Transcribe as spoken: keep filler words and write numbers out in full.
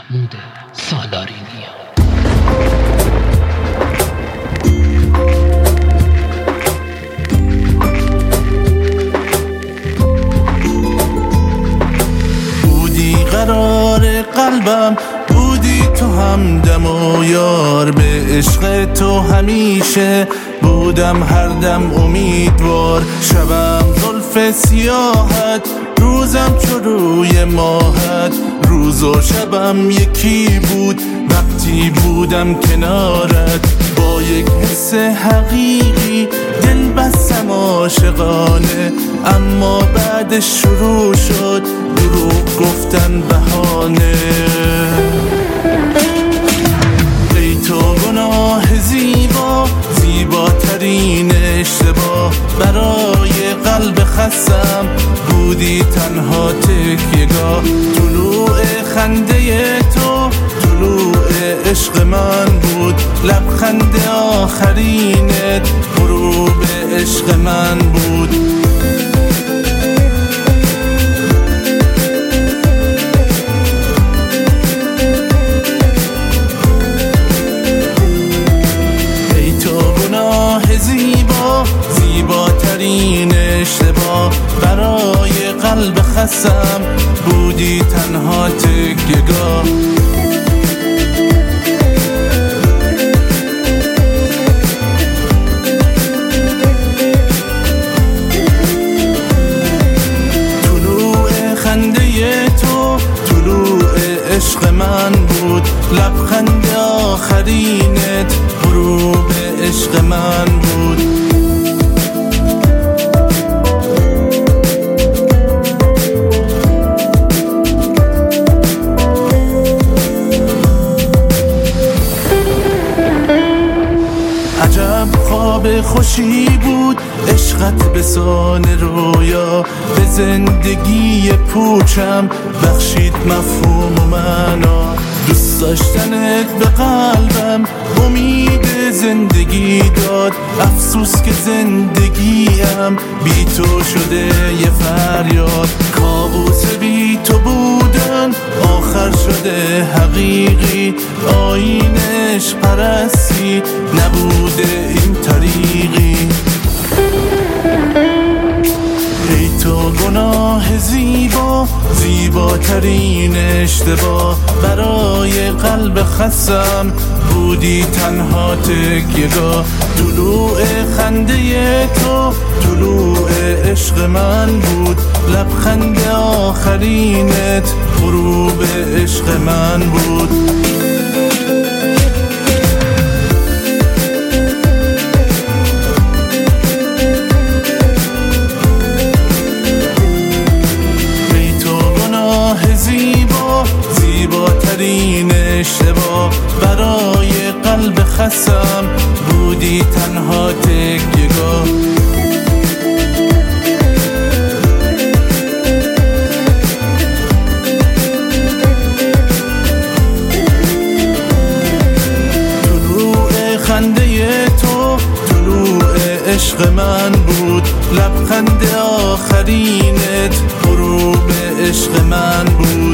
محمود سالارینی. بودی قرار قلبم، بودی تو همدم و یار، به عشق تو همیشه بودم هر دم امیدوار. شبم زلف سیاهت، روزم چو روی ماهت، روز و شبم یکی بود وقتی بودم کنارت. با یک حس حقیقی دل بستم عاشقانه، اما بعدش شروع شد دروغ گفتن بهانه. ای تو گناه زیبا، زیباترین اشتباه برای قلب خستم، بودی تنها تکیه‌گاه. طلوع خنده تو طلوع عشق من بود، لبخند آخرینت غروب عشق من بود. ای تو گناه زیبا، زیباترین اشتباه برای قلب خستم، بودی تنها تکیه‌گاه. عشق من بود، لبخند آخرینت غروب عشق من بود. عجب خواب خوشی بود عشقت به سان رویا، به زندگی پوچم بخشید مفهوم و معنا. دوست داشتنت به قلبم امید زندگی داد، افسوس که زندگیم بی تو شده یه فریاد. کابوس بی تو بودن آخر شده حقیقی، آیین عشق پرستی نبوده این طریقی. ای تو گناه زیبا، زیباترین اشتباه برای قلب خستم، بودی تنها تکیه‌گاه. طلوع خنده تو طلوع عشق من بود، لبخند آخرینت غروب عشق من بود. زیباترین اشتباه برای قلب خستم، بودی تنها تکیه‌گاه. طلوع خنده تو طلوع عشق من بود، لبخند آخرینت غروب عشق من بود.